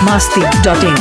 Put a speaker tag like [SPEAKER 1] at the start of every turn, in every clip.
[SPEAKER 1] biharmasti.in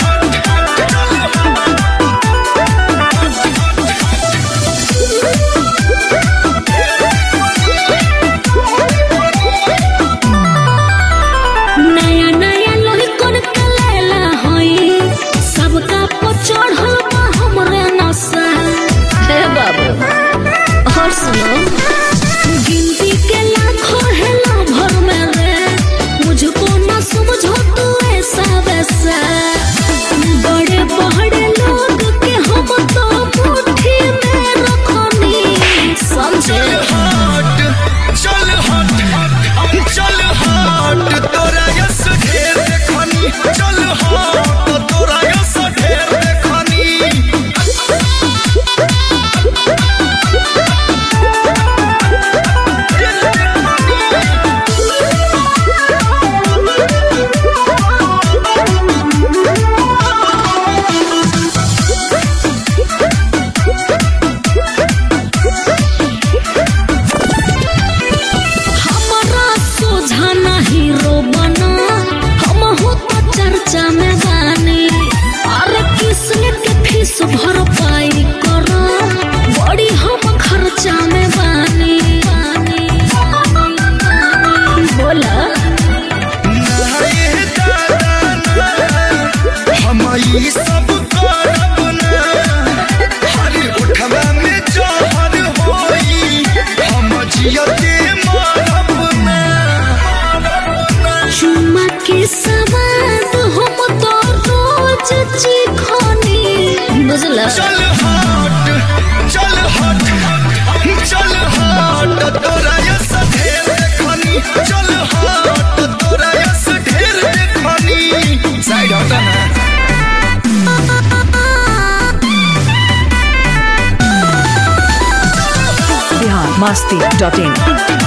[SPEAKER 2] गिनती के लाखों है भर में रे, मुझको न समझो तू ऐसा वैसा। बड़े बड़े लोग के हम तो मुट्ठी में रखनी, समझे?
[SPEAKER 3] चल हट चल हट तोरा यस ढेर देखनी, चल हट तोरा यस ढेर देखनी।
[SPEAKER 2] चर्चा में गाने और किसने के फीस भरपाई करो, बड़ी हम खर्चा में बानी बोला
[SPEAKER 3] हम ई सब करब ना, हर उठवा में जहर होई, हम जियते मरब ना।
[SPEAKER 2] चुम्मा के सवाद हम तो रोज चिखनी, बुझला?
[SPEAKER 3] चल हट चल हट तोरा यस ढेर देखनी, चल हट तोरा यस ढेर देखनी। साइड हटा ना।
[SPEAKER 1] biharmasti.in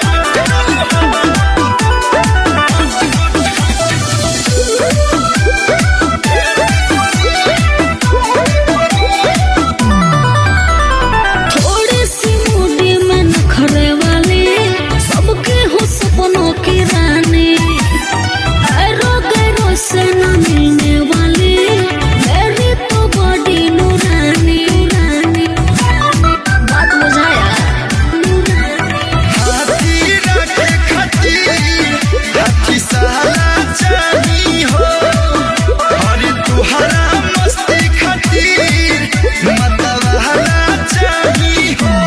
[SPEAKER 2] से न मिलने वाली मेरी तो बड़ी नूरानी, बात बुझाया?
[SPEAKER 3] हाथी रखे खातिर हाथी साला चाही हो, और तुहरा मस्ती खातिर मतवाला चाही हो।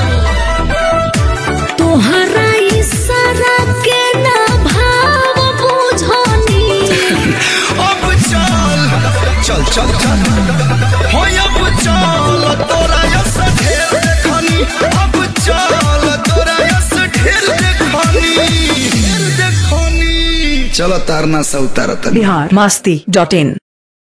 [SPEAKER 2] तोहरा इशारा के ना भाव बुझनी,
[SPEAKER 3] अब चल चल चल हो, अब चल तोरा यस ढेर देखनी, अब चल तोरा यस ढेर देखनी। चलो तारना सा उतारता
[SPEAKER 1] biharmasti.in